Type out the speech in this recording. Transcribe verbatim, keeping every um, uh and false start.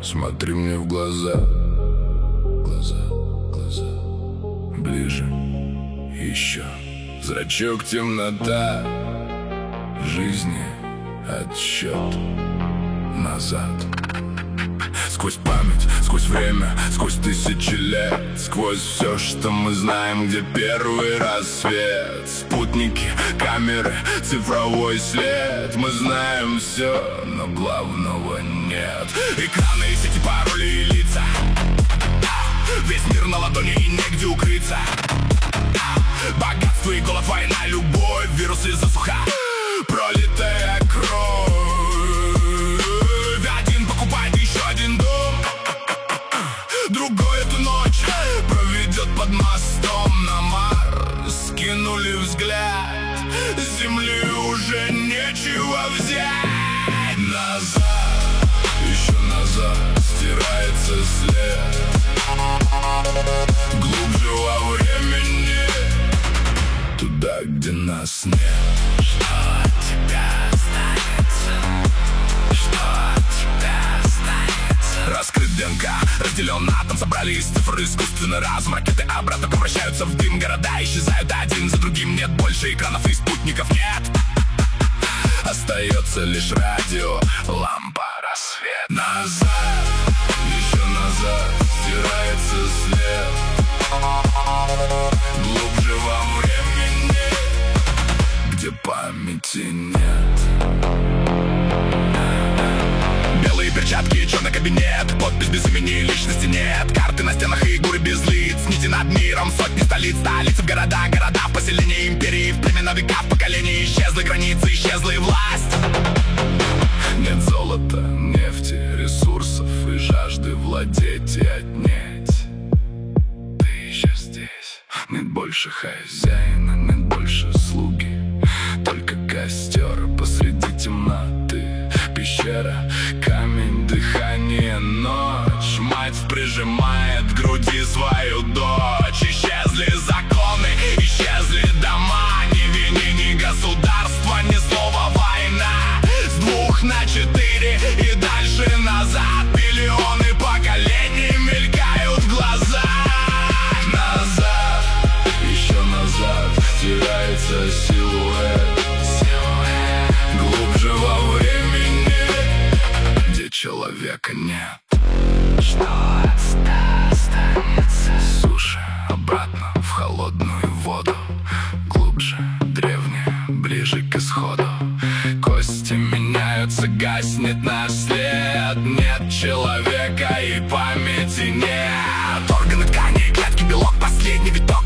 смотри мне в глаза. Глаза, глаза. Ближе, еще. Зрачок, темнота. Жизни отсчет назад. Сквозь память, сквозь время, сквозь тысячи лет, сквозь все, что мы знаем, где первый рассвет. Спутники, камеры, цифровой след. Мы знаем все, но главного нет. Экраны, сети, пароли и лица. Весь мир на ладони и негде укрыться. Богатство и голод, война, любовь, вирусы, засуха, пролитая кровь. Один покупает еще один дом, другой эту ночь проведет под мостом на Марс. Скинули взгляд, с земли уже нечего взять. Назад, еще назад, стирается след. Глубже во времени, туда, где нас нет. Что от тебя останется? Что от тебя останется? Раскрыт ДНК, разделен атом, собрали из цифр искусственный разум. Ракеты обратно превращаются в дым, города исчезают один за другим. Нет больше экранов и спутников, нет. Остается лишь радио, лампа, рассвет. Назад, еще назад, стирается след. Глубже во времени, где памяти нет. Белые перчатки, черный кабинет, подпись без имени, личности нет. Карты на стенах и горы без лиц, нити над миром, сотни столиц. Столицы в города, города в поселения империи. В племена века, в поколении исчезли границы, исчезла и власть. Нет золота, нефти, ресурсов и жажды владеть и отнять. Ты еще здесь. Нет больше хозяина, нет больше слуги, только костер посреди темноты. Пещера, камень, дыхание, ночь. Мать прижимает к груди свою дочь. Исчезли законы, исчезли дома. Ни вини, ни государства, ни слова война. С двух на четыре и дальше назад. Миллионы поколений мелькают в глазах. Назад, еще назад, теряется силуэт. Глубже во времени, где человека нет. Что останется? Суши, обратно в холодную воду. Глубже, древнее, ближе к исходу. Кости меняются, гаснет наш след. Нет человека и памяти нет. Органы, ткани, клетки, белок, последний виток.